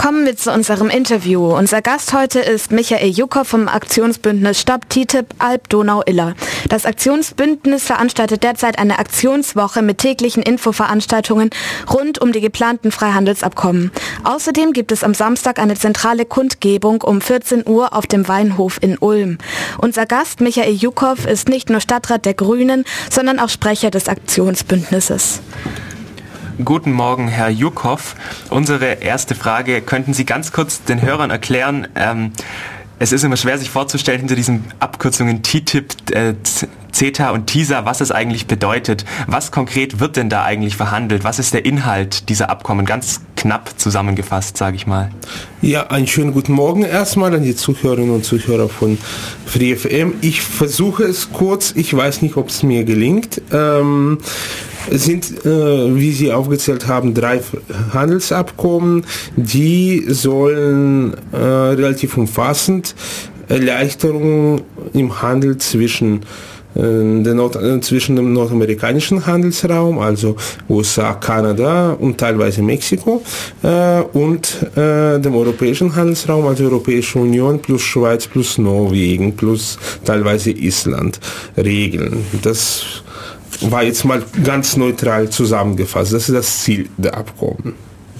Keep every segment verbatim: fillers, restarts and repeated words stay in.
Kommen wir zu unserem Interview. Unser Gast heute ist Michael Jukow vom Aktionsbündnis Stopp T T I P Alb-Donau-Iller. Das Aktionsbündnis veranstaltet derzeit eine Aktionswoche mit täglichen Infoveranstaltungen rund um die geplanten Freihandelsabkommen. Außerdem gibt es am Samstag eine zentrale Kundgebung um vierzehn Uhr auf dem Weinhof in Ulm. Unser Gast Michael Jukow ist nicht nur Stadtrat der Grünen, sondern auch Sprecher des Aktionsbündnisses. Guten Morgen, Herr Jukow. Unsere erste Frage, könnten Sie ganz kurz den Hörern erklären, ähm, es ist immer schwer sich vorzustellen hinter diesen Abkürzungen T T I P, äh, CETA und TISA, was es eigentlich bedeutet. Was konkret wird denn da eigentlich verhandelt? Was ist der Inhalt dieser Abkommen? Ganz knapp zusammengefasst, sage ich mal. Ja, einen schönen guten Morgen erstmal an die Zuhörerinnen und Zuhörer von Free F M. Ich versuche es kurz, ich weiß nicht, ob es mir gelingt. Ähm, es sind, äh, wie Sie aufgezählt haben, drei Handelsabkommen, die sollen äh, relativ umfassend Erleichterungen im Handel zwischen Der Nord- zwischen dem nordamerikanischen Handelsraum, also U S A, Kanada und teilweise Mexiko, äh, und äh, dem europäischen Handelsraum, also Europäische Union plus Schweiz plus Norwegen plus teilweise Island regeln. Das war jetzt mal ganz neutral zusammengefasst. Das ist das Ziel der Abkommen.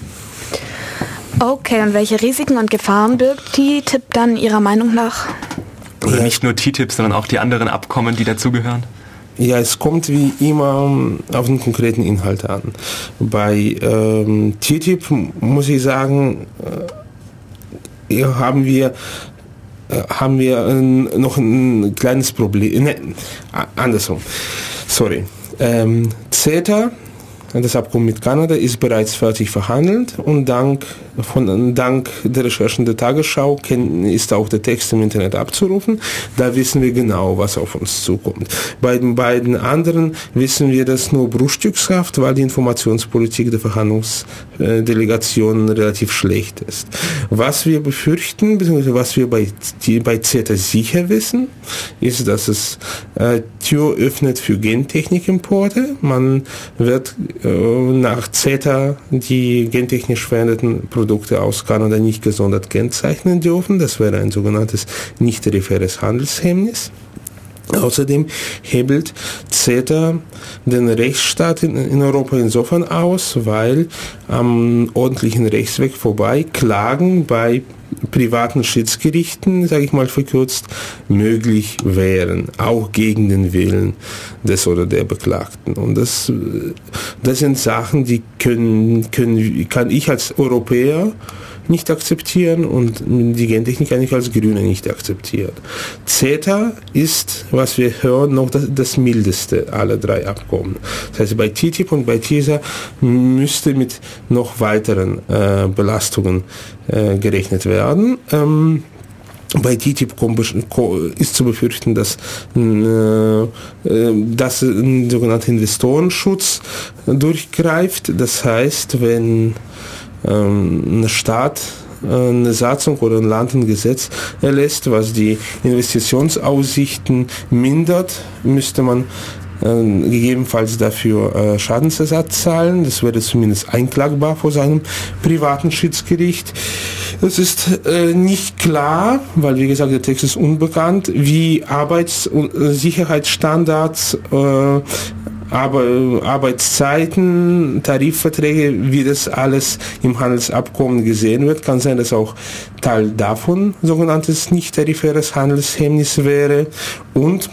Okay, und welche Risiken und Gefahren birgt die T T I P dann Ihrer Meinung nach? Oder Ja. nicht nur T T I P, sondern auch die anderen Abkommen, die dazugehören? Ja, es kommt wie immer auf den konkreten Inhalt an. Bei ähm, T T I P muss ich sagen, äh, haben wir äh, haben wir äh, noch ein kleines Problem. Ne, andersrum. Sorry. Ähm, CETA, das Abkommen mit Kanada, ist bereits fertig verhandelt und dank, von, dank der Recherchen der Tagesschau ist auch der Text im Internet abzurufen. Da wissen wir genau, was auf uns zukommt. Bei den beiden anderen wissen wir das nur bruchstückshaft, weil die Informationspolitik der Verhandlungsdelegationen relativ schlecht ist. Was wir befürchten, beziehungsweise was wir bei, bei CETA sicher wissen, ist, dass es äh, Tür öffnet für Gentechnikimporte. Man wird nach CETA die gentechnisch veränderten Produkte aus Kanada nicht gesondert kennzeichnen dürfen. Das wäre ein sogenanntes nicht-tarifäres Handelshemmnis. Außerdem hebelt CETA den Rechtsstaat in, in Europa insofern aus, weil am ordentlichen Rechtsweg vorbei Klagen bei privaten Schiedsgerichten, sage ich mal verkürzt, möglich wären, auch gegen den Willen des oder der Beklagten. Und das, das sind Sachen, die können, können, kann ich als Europäer nicht akzeptieren und die Gentechnik eigentlich als Grüne nicht akzeptiert. CETA ist, was wir hören, noch das, das mildeste aller drei Abkommen. Das heißt, bei T T I P und bei TISA müsste mit noch weiteren äh, Belastungen äh, gerechnet werden. Ähm, Bei T T I P ist zu befürchten, dass, äh, dass ein sogenannter Investorenschutz durchgreift. Das heißt, wenn ein Staat eine Satzung oder ein Land ein Gesetz erlässt, was die Investitionsaussichten mindert, müsste man äh, gegebenenfalls dafür äh, Schadensersatz zahlen. Das wäre zumindest einklagbar vor seinem privaten Schiedsgericht. Es ist äh, nicht klar, weil wie gesagt der Text ist unbekannt, wie Arbeits- und Sicherheitsstandards, äh, aber Arbeitszeiten, Tarifverträge, wie das alles im Handelsabkommen gesehen wird. Kann sein, dass auch Teil davon sogenanntes nicht-tarifäres Handelshemmnis wäre. Und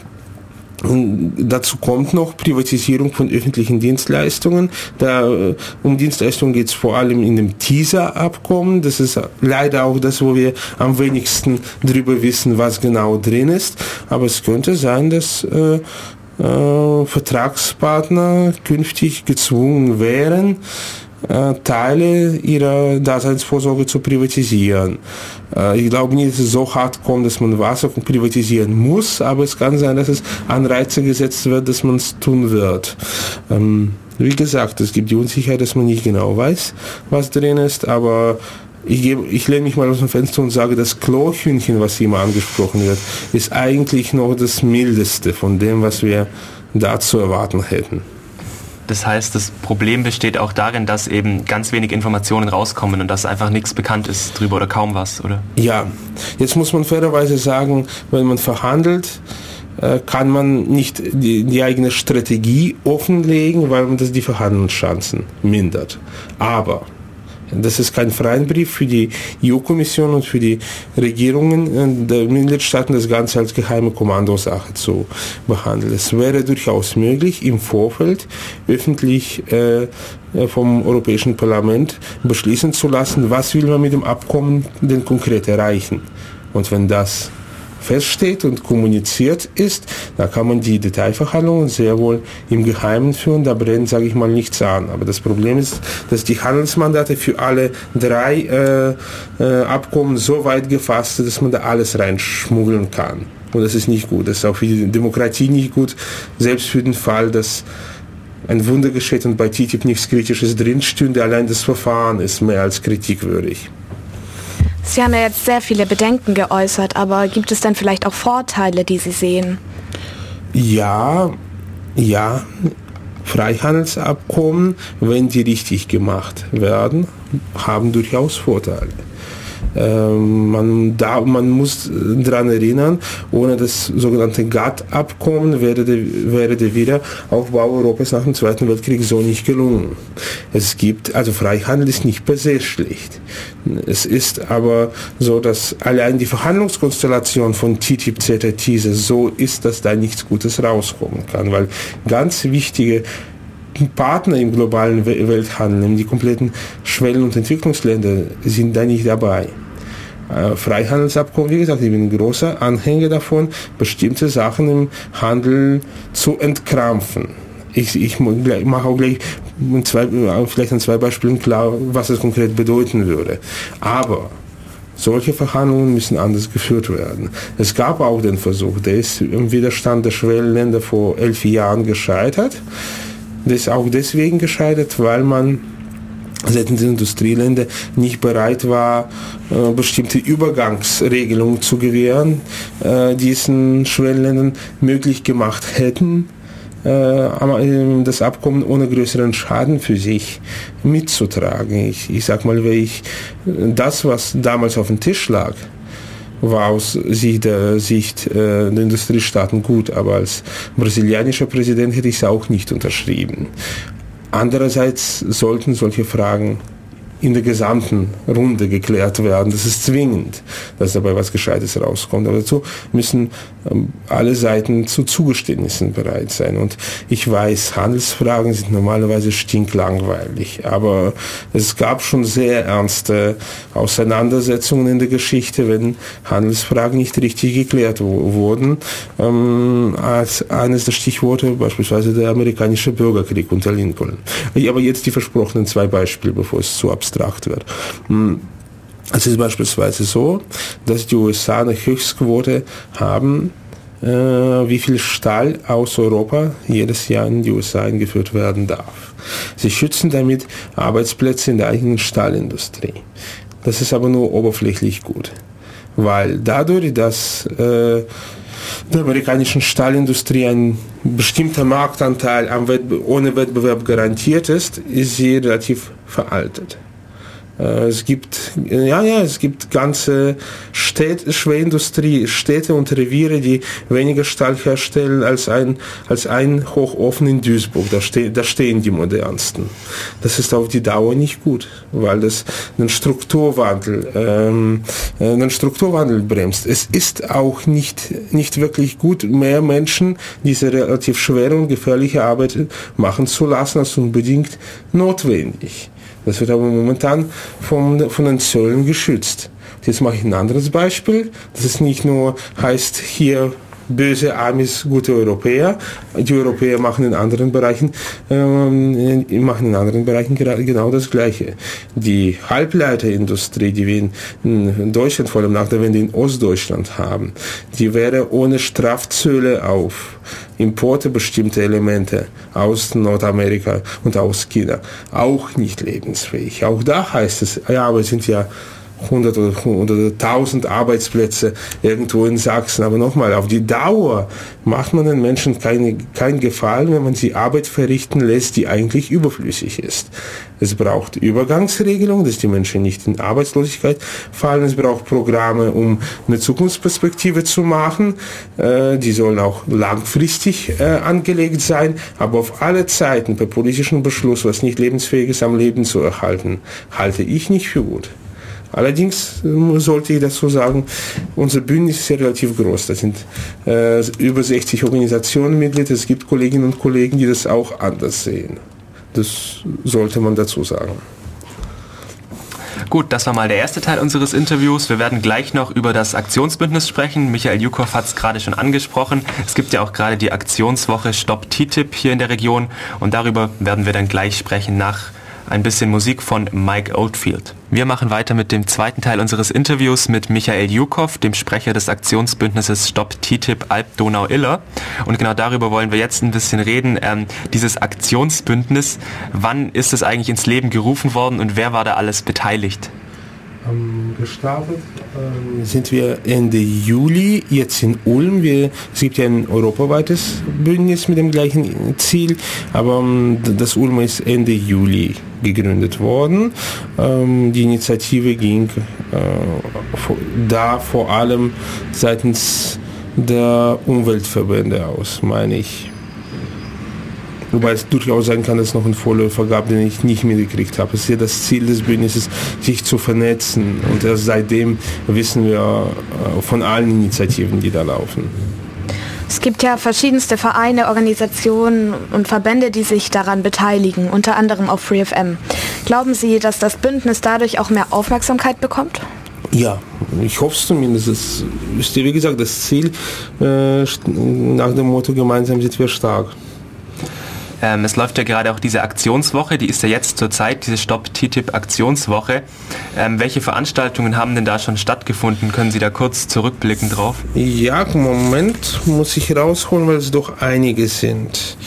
dazu kommt noch Privatisierung von öffentlichen Dienstleistungen. Da, um Dienstleistungen geht es vor allem in dem TISA-Abkommen. Das ist leider auch das, wo wir am wenigsten drüber wissen, was genau drin ist. Aber es könnte sein, dass äh, äh, Vertragspartner künftig gezwungen wären, äh, Teile ihrer Daseinsvorsorge zu privatisieren. Äh, ich glaube nicht, dass es so hart kommt, dass man Wasser privatisieren muss, aber es kann sein, dass es Anreize gesetzt wird, dass man es tun wird. Ähm, wie gesagt, es gibt die Unsicherheit, dass man nicht genau weiß, was drin ist, aber Ich, gebe, ich lehne mich mal aus dem Fenster und sage, das Chlorhühnchen, was immer angesprochen wird, ist eigentlich noch das Mildeste von dem, was wir da zu erwarten hätten. Das heißt, das Problem besteht auch darin, dass eben ganz wenig Informationen rauskommen und dass einfach nichts bekannt ist drüber oder kaum was, oder? Ja, jetzt muss man fairerweise sagen, wenn man verhandelt, kann man nicht die, die eigene Strategie offenlegen, weil man das die Verhandlungschancen mindert. Aber das ist kein Freibrief für die E U-Kommission und für die Regierungen der Mitgliedstaaten, das Ganze als geheime Kommandosache zu behandeln. Es wäre durchaus möglich, im Vorfeld öffentlich äh, vom Europäischen Parlament beschließen zu lassen, was will man mit dem Abkommen denn konkret erreichen. Und wenn das feststeht und kommuniziert ist, da kann man die Detailverhandlungen sehr wohl im Geheimen führen, da brennt, sage ich mal, nichts an. Aber das Problem ist, dass die Handelsmandate für alle drei äh, äh, Abkommen so weit gefasst sind, dass man da alles reinschmuggeln kann. Und das ist nicht gut. Das ist auch für die Demokratie nicht gut, selbst für den Fall, dass ein Wunder geschieht und bei T T I P nichts Kritisches drinstünde, allein das Verfahren ist mehr als kritikwürdig. Sie haben ja jetzt sehr viele Bedenken geäußert, aber gibt es denn vielleicht auch Vorteile, die Sie sehen? Ja, ja, Freihandelsabkommen, wenn die richtig gemacht werden, haben durchaus Vorteile. Ähm, man, da, man muss daran erinnern, ohne das sogenannte G A T T-Abkommen wäre der, wäre der Wiederaufbau Europas nach dem Zweiten Weltkrieg so nicht gelungen. Es gibt, also Freihandel ist nicht per se schlecht. Es ist aber so, dass allein die Verhandlungskonstellation von T T I P, CETA, TISA so ist, dass da nichts Gutes rauskommen kann, weil ganz wichtige Partner im globalen Welthandel, die kompletten Schwellen- und Entwicklungsländer sind da nicht dabei. Freihandelsabkommen, wie gesagt, ich bin ein großer Anhänger davon, bestimmte Sachen im Handel zu entkrampfen. Ich, ich mache auch gleich zwei, vielleicht an zwei Beispielen klar, was es konkret bedeuten würde. Aber solche Verhandlungen müssen anders geführt werden. Es gab auch den Versuch, der ist im Widerstand der Schwellenländer vor elf Jahren gescheitert. Das ist auch deswegen gescheitert, weil man seitens der Industrieländer nicht bereit war, äh, bestimmte Übergangsregelungen zu gewähren, äh, die es in Schwellenländern möglich gemacht hätten, äh, das Abkommen ohne größeren Schaden für sich mitzutragen. Ich, ich sag mal, wenn ich das, was damals auf dem Tisch lag, war aus Sicht der, Sicht, äh, der Industriestaaten gut, aber als brasilianischer Präsident hätte ich es auch nicht unterschrieben. Andererseits sollten solche Fragen in der gesamten Runde geklärt werden. Das ist zwingend, dass dabei was Gescheites rauskommt. Aber dazu müssen ähm, alle Seiten zu Zugeständnissen bereit sein. Und ich weiß, Handelsfragen sind normalerweise stinklangweilig. Aber es gab schon sehr ernste Auseinandersetzungen in der Geschichte, wenn Handelsfragen nicht richtig geklärt wo, wurden. Ähm, als eines der Stichworte beispielsweise der amerikanische Bürgerkrieg unter Lincoln. Aber jetzt die versprochenen zwei Beispiele, bevor es zu abstrakt wird. Es ist beispielsweise so, dass die U S A eine Höchstquote haben, äh, wie viel Stahl aus Europa jedes Jahr in die U S A eingeführt werden darf. Sie schützen damit Arbeitsplätze in der eigenen Stahlindustrie. Das ist aber nur oberflächlich gut, weil dadurch, dass äh, der amerikanischen Stahlindustrie ein bestimmter Marktanteil am Wettbe- ohne Wettbewerb garantiert ist, ist sie relativ veraltet. Es gibt, ja, ja, es gibt ganze Städte, Schwerindustrie, Städte und Reviere, die weniger Stahl herstellen als ein, als ein Hochofen in Duisburg. Da, ste- da stehen die modernsten. Das ist auf die Dauer nicht gut, weil das einen Strukturwandel, ähm, einen Strukturwandel bremst. Es ist auch nicht, nicht wirklich gut, mehr Menschen diese relativ schwere und gefährliche Arbeit machen zu lassen, als unbedingt notwendig. Das wird aber momentan vom, von den Zöllen geschützt. Jetzt mache ich ein anderes Beispiel. Das ist nicht nur, heißt hier böse Amis, gute Europäer. Die Europäer machen in anderen Bereichen, ähm, machen in anderen Bereichen genau das Gleiche. Die Halbleiterindustrie, die wir in, in Deutschland, vor allem nach der Wende in Ostdeutschland haben, die wäre ohne Strafzölle auf Importe bestimmter Elemente aus Nordamerika und aus China auch nicht lebensfähig. Auch da heißt es, ja, aber es sind ja hundert oder, oder tausend Arbeitsplätze irgendwo in Sachsen. Aber nochmal, auf die Dauer macht man den Menschen keine, keinen Gefallen, wenn man sie Arbeit verrichten lässt, die eigentlich überflüssig ist. Es braucht Übergangsregelungen, dass die Menschen nicht in Arbeitslosigkeit fallen. Es braucht Programme, um eine Zukunftsperspektive zu machen. Äh, die sollen auch langfristig äh, angelegt sein, aber auf alle Zeiten per politischen Beschluss, was nicht lebensfähig ist, am Leben zu erhalten, halte ich nicht für gut. Allerdings sollte ich dazu sagen, unser Bündnis ist ja relativ groß. Da sind äh, über sechzig Organisationen Mitglieder. Es gibt Kolleginnen und Kollegen, die das auch anders sehen. Das sollte man dazu sagen. Gut, das war mal der erste Teil unseres Interviews. Wir werden gleich noch über das Aktionsbündnis sprechen. Michael Jukow hat es gerade schon angesprochen. Es gibt ja auch gerade die Aktionswoche Stopp T T I P hier in der Region und darüber werden wir dann gleich sprechen nach ein bisschen Musik von Mike Oldfield. Wir machen weiter mit dem zweiten Teil unseres Interviews mit Michael Jukow, dem Sprecher des Aktionsbündnisses Stopp T T I P Alb-Donau-Iller. Und genau darüber wollen wir jetzt ein bisschen reden. Ähm, dieses Aktionsbündnis, wann ist es eigentlich ins Leben gerufen worden und wer war da alles beteiligt? Ähm, gestartet ähm, sind wir Ende Juli, jetzt in Ulm. Wir, es gibt ja ein europaweites Bündnis mit dem gleichen Ziel, aber ähm, das Ulm ist Ende Juli gegründet worden. Ähm, die Initiative ging äh, da vor allem seitens der Umweltverbände aus, meine ich. Wobei es durchaus sein kann, dass es noch einen Vorläufer gab, den ich nicht mitgekriegt habe. Es ist ja das Ziel des Bündnisses, sich zu vernetzen. Und erst seitdem wissen wir von allen Initiativen, die da laufen. Es gibt ja verschiedenste Vereine, Organisationen und Verbände, die sich daran beteiligen, unter anderem auch Free F M. Glauben Sie, dass das Bündnis dadurch auch mehr Aufmerksamkeit bekommt? Ja, ich hoffe es zumindest. Es ist ja, wie gesagt, das Ziel äh, nach dem Motto, gemeinsam sind wir stark. Ähm, es läuft ja gerade auch diese Aktionswoche, die ist ja jetzt zur Zeit, diese Stopp T T I P Aktionswoche. Ähm, welche Veranstaltungen haben denn da schon stattgefunden? Können Sie da kurz zurückblicken drauf? Ja, Moment, muss ich rausholen, weil es doch einige sind.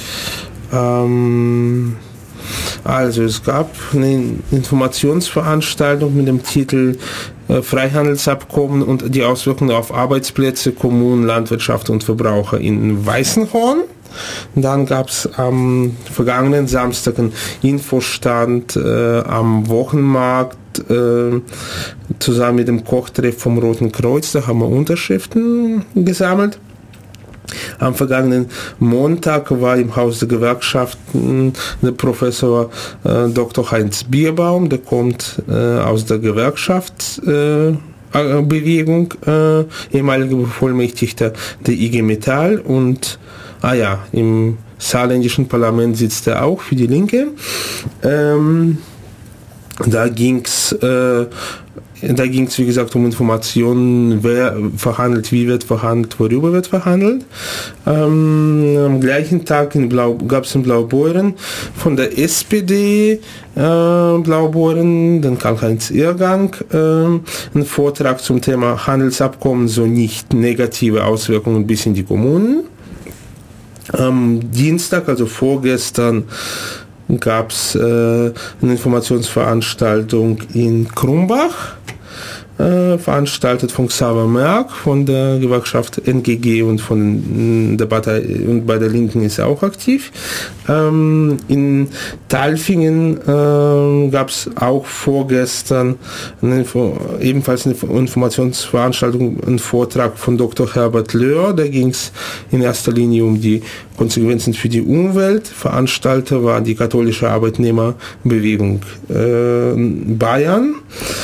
Ähm, also es gab eine Informationsveranstaltung mit dem Titel äh, Freihandelsabkommen und die Auswirkungen auf Arbeitsplätze, Kommunen, Landwirtschaft und Verbraucher in Weißenhorn. Dann gab es am vergangenen Samstag einen Infostand äh, am Wochenmarkt äh, zusammen mit dem Kochtreff vom Roten Kreuz. Da haben wir Unterschriften gesammelt. Am vergangenen Montag war im Haus der Gewerkschaften der Professor äh, Doktor Heinz Bierbaum, der kommt äh, aus der Gewerkschaftsbewegung, äh, Bewegung, äh, ehemaliger Bevollmächtigter der I G Metall und Ah ja, im saarländischen Parlament sitzt er auch für die Linke. Ähm, da ging's, äh, da ging's wie gesagt um Informationen, wer verhandelt, wie wird verhandelt, worüber wird verhandelt. Ähm, am gleichen Tag in Blau, gab's in Blaubeuren von der S P D äh, Blaubeuren, dann Karl-Heinz Irrgang, äh, ein Vortrag zum Thema Handelsabkommen, so nicht negative Auswirkungen bis in die Kommunen. Am Dienstag, also vorgestern, gab es äh, eine Informationsveranstaltung in Krumbach, äh, veranstaltet von Xaver Merck von der Gewerkschaft N G G und von der Partei und bei der Linken ist er auch aktiv. Ähm, in Talfingen äh, gab es auch vorgestern eine Info, ebenfalls eine Informationsveranstaltung, einen Vortrag von Doktor Herbert Löhr. Da ging es in erster Linie um die Konsequenzen für die Umwelt. Veranstalter war die katholische Arbeitnehmerbewegung äh, Bayern.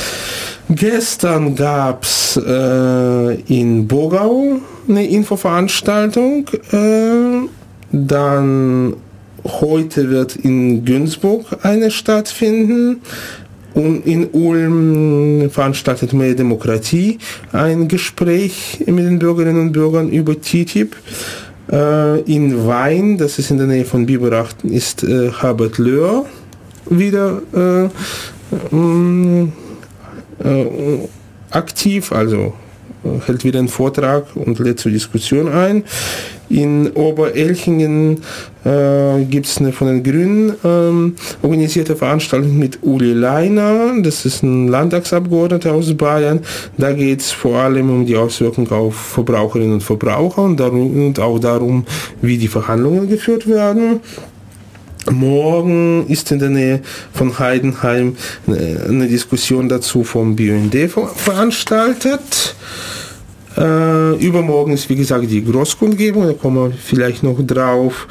Gestern gab es äh, in Bogau eine Infoveranstaltung. Äh, dann heute wird in Günzburg eine stattfinden. Und in Ulm veranstaltet Mehr Demokratie ein Gespräch mit den Bürgerinnen und Bürgern über T T I P. Äh, in Wein, das ist in der Nähe von Biberach, ist äh, Herbert Löhr wieder äh, äh, aktiv, also hält wieder einen Vortrag und lädt zur Diskussion ein. In Oberelchingen äh, gibt es eine von den Grünen ähm, organisierte Veranstaltung mit Uli Leiner, das ist ein Landtagsabgeordneter aus Bayern. Da geht es vor allem um die Auswirkungen auf Verbraucherinnen und Verbraucher und, darum, und auch darum, wie die Verhandlungen geführt werden. Morgen ist in der Nähe von Heidenheim eine Diskussion dazu vom B U N D veranstaltet. Äh, übermorgen ist, wie gesagt, die Großkundgebung, da kommen wir vielleicht noch drauf.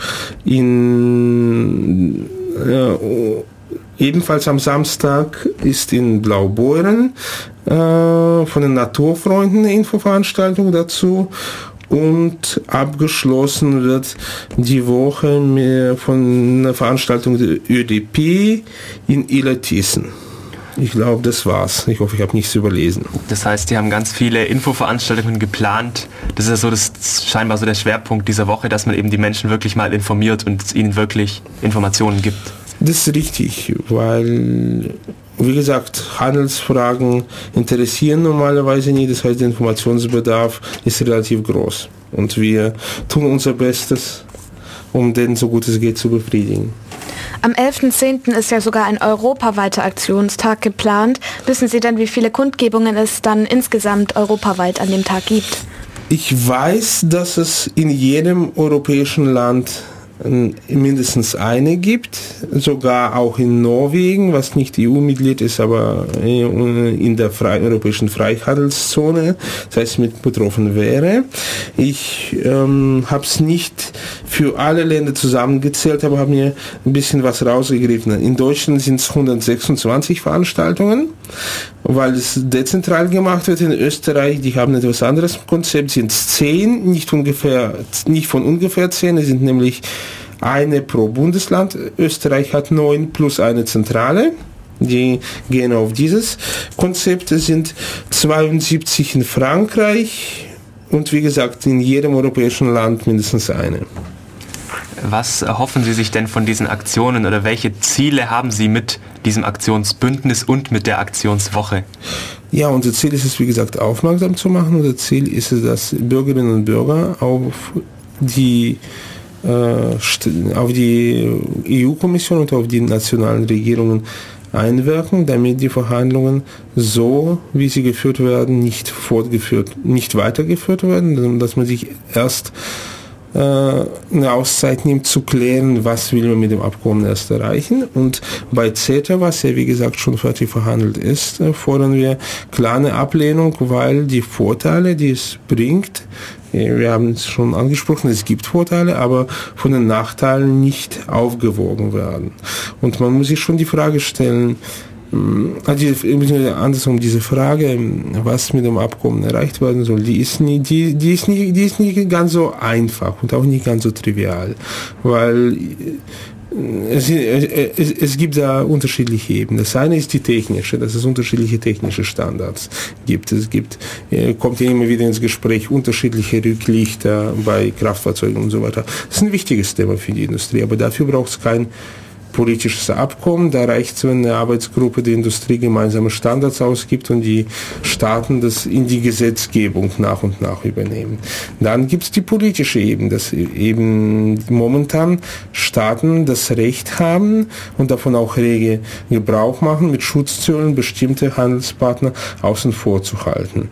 In, äh, ebenfalls am Samstag ist in Blaubeuren äh, von den Naturfreunden eine Infoveranstaltung dazu. Und abgeschlossen wird die Woche von einer Veranstaltung der Ö D P in Illertissen. Ich glaube, das war's. Ich hoffe, ich habe nichts überlesen. Das heißt, die haben ganz viele Infoveranstaltungen geplant. Das ist ja so das scheinbar so der Schwerpunkt dieser Woche, dass man eben die Menschen wirklich mal informiert und ihnen wirklich Informationen gibt. Das ist richtig, weil, wie gesagt, Handelsfragen interessieren normalerweise nie. Das heißt, der Informationsbedarf ist relativ groß. Und wir tun unser Bestes, um den so gut es geht zu befriedigen. Am elften zehnten ist ja sogar ein europaweiter Aktionstag geplant. Wissen Sie denn, wie viele Kundgebungen es dann insgesamt europaweit an dem Tag gibt? Ich weiß, dass es in jedem europäischen Land mindestens eine gibt, sogar auch in Norwegen, was nicht E U-Mitglied ist, aber in der Fre- europäischen Freihandelszone, das heißt mit betroffen wäre. Ich ähm, habe es nicht für alle Länder zusammengezählt, aber habe mir ein bisschen was rausgegriffen. In Deutschland sind es hundertsechsundzwanzig Veranstaltungen, weil es dezentral gemacht wird. In Österreich, die haben etwas anderes Konzept, sind es zehn, nicht ungefähr, nicht von ungefähr zehn, es sind nämlich eine pro Bundesland. Österreich hat neun plus eine Zentrale. Die gehen auf dieses Konzept. Es sind zweiundsiebzig in Frankreich und wie gesagt in jedem europäischen Land mindestens eine. Was erhoffen Sie sich denn von diesen Aktionen oder welche Ziele haben Sie mit diesem Aktionsbündnis und mit der Aktionswoche? Ja, unser Ziel ist es, wie gesagt, aufmerksam zu machen. Unser Ziel ist es, dass Bürgerinnen und Bürger auf die auf die E U-Kommission und auf die nationalen Regierungen einwirken, damit die Verhandlungen so, wie sie geführt werden, nicht fortgeführt, nicht weitergeführt werden, dass man sich erst äh, eine Auszeit nimmt, zu klären, was will man mit dem Abkommen erst erreichen. Und bei CETA, was ja wie gesagt schon fertig verhandelt ist, fordern wir klare Ablehnung, weil die Vorteile, die es bringt, wir haben es schon angesprochen, es gibt Vorteile, aber von den Nachteilen nicht aufgewogen werden. Und man muss sich schon die Frage stellen, also andersrum diese Frage, was mit dem Abkommen erreicht werden soll, die ist nie, die, die ist nie, die ist nicht ganz so einfach und auch nicht ganz so trivial, weil Es, es, es gibt da unterschiedliche Ebenen. Das eine ist die technische, dass es unterschiedliche technische Standards gibt. Es gibt, kommt ja immer wieder ins Gespräch, unterschiedliche Rücklichter bei Kraftfahrzeugen und so weiter. Das ist ein wichtiges Thema für die Industrie, aber dafür braucht es kein politisches Abkommen. Da reicht es, wenn eine Arbeitsgruppe der Industrie gemeinsame Standards ausgibt und die Staaten das in die Gesetzgebung nach und nach übernehmen. Dann gibt es die politische Ebene, dass eben momentan Staaten das Recht haben und davon auch rege Gebrauch machen, mit Schutzzöllen bestimmte Handelspartner außen vor zu halten.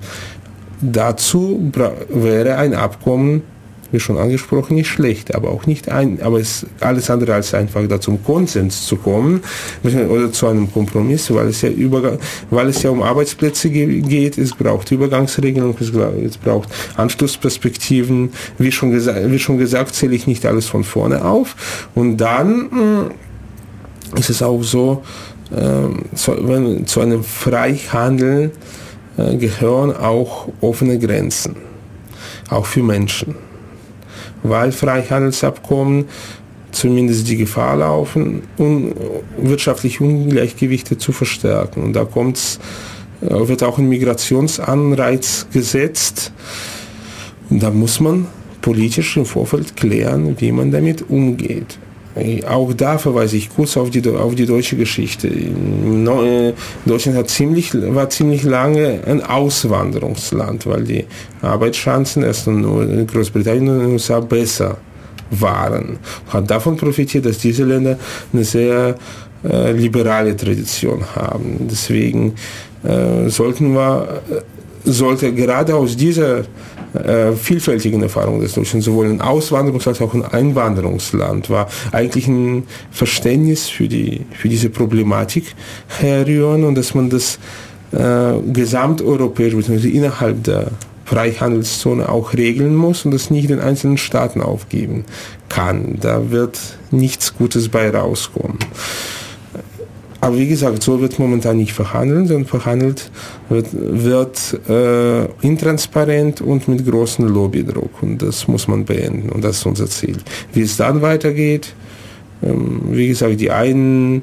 Dazu wäre ein Abkommen, wie schon angesprochen, nicht schlecht, aber auch nicht ein, aber es ist alles andere als einfach da zum Konsens zu kommen oder zu einem Kompromiss, weil es ja über, weil es ja um Arbeitsplätze geht, es braucht Übergangsregelungen, es braucht Anschlussperspektiven, wie schon gesagt, wie schon gesagt, zähle ich nicht alles von vorne auf und dann mh, ist es auch so, äh, zu, wenn, zu einem Freihandel äh, gehören auch offene Grenzen, auch für Menschen. Weil Freihandelsabkommen zumindest die Gefahr laufen, un- wirtschaftliche Ungleichgewichte zu verstärken. Und da kommt's, wird auch ein Migrationsanreiz gesetzt. Und da muss man politisch im Vorfeld klären, wie man damit umgeht. Auch da verweise ich kurz auf die, auf die deutsche Geschichte. Deutschland hat ziemlich, war ziemlich lange ein Auswanderungsland, weil die Arbeitschancen erst in Großbritannien und in den U S A besser waren. Hat davon profitiert, dass diese Länder eine sehr äh, liberale Tradition haben. Deswegen äh, sollten wir, sollte gerade aus dieser äh, vielfältigen Erfahrung des Deutschlands sowohl ein Auswanderungs- als auch ein Einwanderungsland war, eigentlich ein Verständnis für, die, für diese Problematik herrühren und dass man das äh, gesamteuropäisch bzw. innerhalb der Freihandelszone auch regeln muss und das nicht den einzelnen Staaten aufgeben kann. Da wird nichts Gutes bei rauskommen. Aber wie gesagt, so wird momentan nicht verhandelt, sondern verhandelt wird, wird äh, intransparent und mit großem Lobbydruck. Und das muss man beenden und das ist unser Ziel. Wie es dann weitergeht, ähm, wie gesagt, die einen,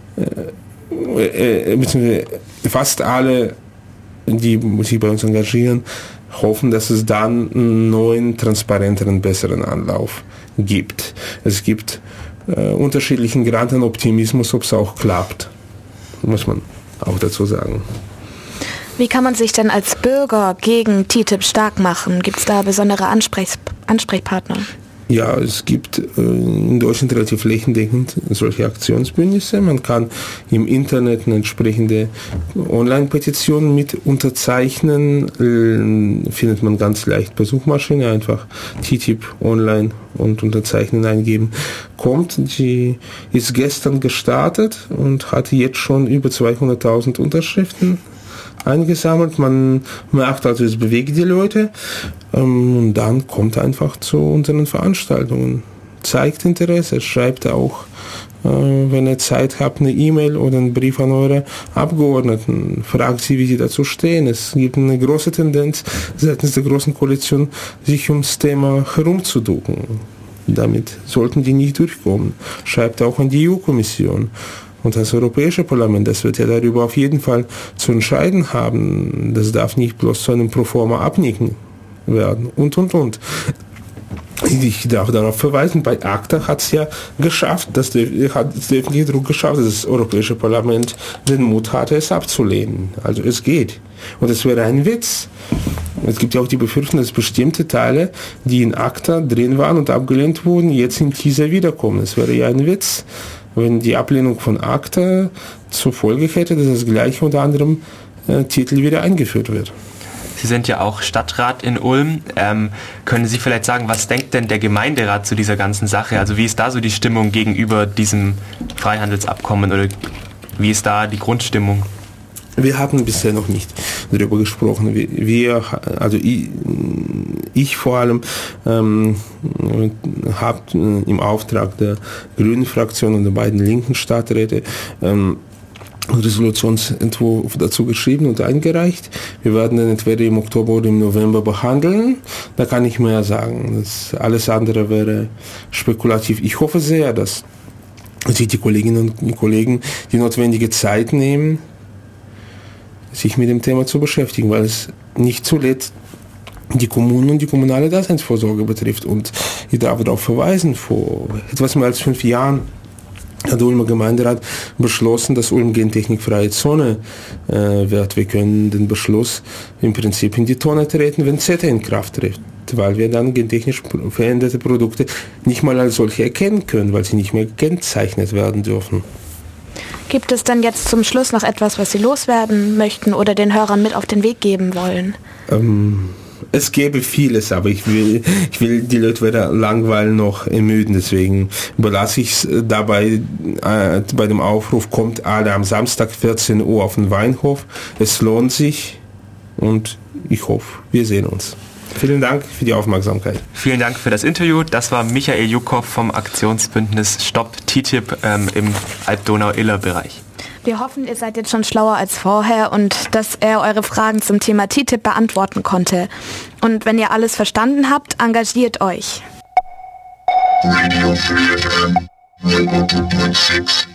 äh, äh, beziehungsweise fast alle, die sich bei uns engagieren, hoffen, dass es dann einen neuen, transparenteren, besseren Anlauf gibt. Es gibt äh, unterschiedlichen Grad an Optimismus, ob es auch klappt, muss man auch dazu sagen. Wie kann man sich denn als Bürger gegen T T I P stark machen? Gibt es da besondere Ansprech- Ansprechpartner? Ja, es gibt äh, in Deutschland relativ flächendeckend solche Aktionsbündnisse. Man kann im Internet eine entsprechende Online-Petition mit unterzeichnen. Äh, findet man ganz leicht per Suchmaschine. Einfach T T I P online und unterzeichnen eingeben. Kommt, die ist gestern gestartet und hat jetzt schon über zweihunderttausend Unterschriften eingesammelt. Man merkt also, es bewegt die Leute. Ähm, und dann kommt einfach zu unseren Veranstaltungen. Zeigt Interesse, schreibt auch, äh, wenn ihr Zeit habt, eine E-Mail oder einen Brief an eure Abgeordneten. Fragt sie, wie sie dazu stehen. Es gibt eine große Tendenz seitens der Großen Koalition, sich ums Thema herumzuducken. Damit sollten die nicht durchkommen. Schreibt auch an die E U-Kommission. Und das Europäische Parlament, das wird ja darüber auf jeden Fall zu entscheiden haben. Das darf nicht bloß zu einem Proforma abnicken werden. Und, und, und. Ich darf darauf verweisen, bei ACTA hat es ja geschafft, das hat es definitiv Druck geschafft, dass das Europäische Parlament den Mut hatte, es abzulehnen. Also es geht. Und es wäre ein Witz. Es gibt ja auch die Befürchtung, dass bestimmte Teile, die in ACTA drin waren und abgelehnt wurden, jetzt in TISA wiederkommen. Es wäre ja ein Witz, wenn die Ablehnung von ACTA zur Folge hätte, dass das gleiche unter anderem äh, Titel wieder eingeführt wird. Sie sind ja auch Stadtrat in Ulm. Ähm, können Sie vielleicht sagen, was denkt denn der Gemeinderat zu dieser ganzen Sache? Also wie ist da so die Stimmung gegenüber diesem Freihandelsabkommen oder wie ist da die Grundstimmung? Wir hatten bisher noch nicht darüber gesprochen. Wir, also ich, ich vor allem ähm, habe im Auftrag der Grünen Fraktion und der beiden linken Stadträte ähm, einen Resolutionsentwurf dazu geschrieben und eingereicht. Wir werden den entweder im Oktober oder im November behandeln. Da kann ich mehr sagen. Das alles andere wäre spekulativ. Ich hoffe sehr, dass sich die Kolleginnen und Kollegen die notwendige Zeit nehmen, sich mit dem Thema zu beschäftigen, weil es nicht zuletzt die Kommunen und die kommunale Daseinsvorsorge betrifft. Und ich darf darauf verweisen, vor etwas mehr als fünf Jahren hat der Ulmer Gemeinderat beschlossen, dass Ulm gentechnikfreie Zone äh, wird. Wir können den Beschluss im Prinzip in die Tonne treten, wenn CETA in Kraft tritt, weil wir dann gentechnisch veränderte Produkte nicht mal als solche erkennen können, weil sie nicht mehr gekennzeichnet werden dürfen. Gibt es dann jetzt zum Schluss noch etwas, was Sie loswerden möchten oder den Hörern mit auf den Weg geben wollen? Ähm, es gäbe vieles, aber ich will, ich will die Leute weder langweilen noch ermüden. Deswegen belasse ich es dabei, äh, bei dem Aufruf, kommt alle am Samstag vierzehn Uhr auf den Weinhof. Es lohnt sich und ich hoffe, wir sehen uns. Vielen Dank für die Aufmerksamkeit. Vielen Dank für das Interview. Das war Michael Jukow vom Aktionsbündnis Stopp T T I P ähm, im Alb-Donau-Iller-Bereich. Wir hoffen, ihr seid jetzt schon schlauer als vorher und dass er eure Fragen zum Thema T T I P beantworten konnte. Und wenn ihr alles verstanden habt, engagiert euch. Radio three F M, one oh two point six